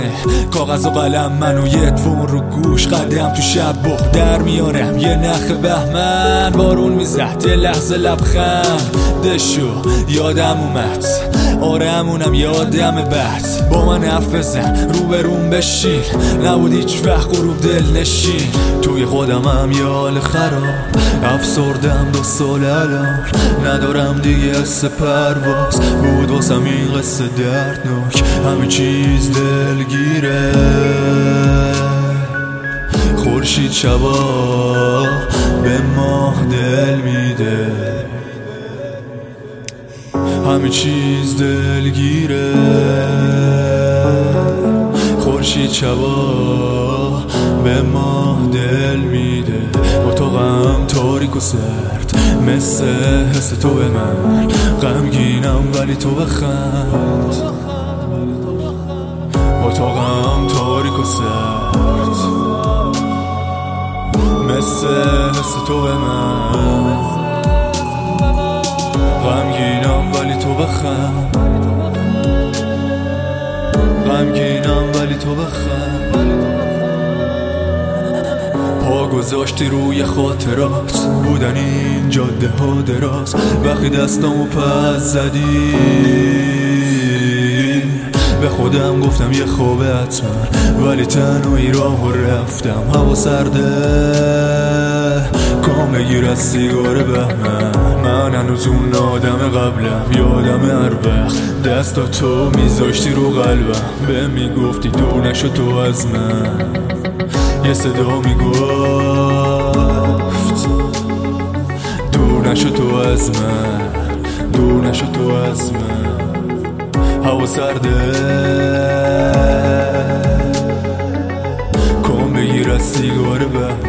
میکنه کاغذ و قلم منو یه تفون رو گوش قدم تو شب در میارم یه نخ بهمن بارون میزد یه لحظه لبخند دشو یادم اومد آره همونم یادم بعد با من حرف بزن رو به روم بشین نبود هیچ وقت غروب دل نشین توی خودمم یه حال خراب افسردم 2 سال الان ندارم دیگه حس پرواز بود واسم این قصه دردناک همه چیز دلگیره خورشید شبا به ماه دل میده همه چیز دلگیره خورشید شبا به ماه دل میده اتاقم تاریک و سرد مثل حس تو به من غمگینم ولی تو بخند اتاقم تاریک و سرد مثل حس تو به من غمگینم ولی تو بخند غمگینم ولی تو بخند پا گذاشتی روی خاطرات بودن این جاده ها دراز وقتی دستامو پس زدی به خودم گفتم یه خوبه حتما ولی تنهایی راهو رفتم هوا سرده کام بگیر از سیگار بهمن هنوز اون آدم قبلم یادم هر وقت دستا تو میذاشتی رو قلبم به میگفتی دور نشو تو از من یه صدا میگفت دور نشو تو از من دور نشو تو از من هوا سرده کام بگیر از سیگار بهمن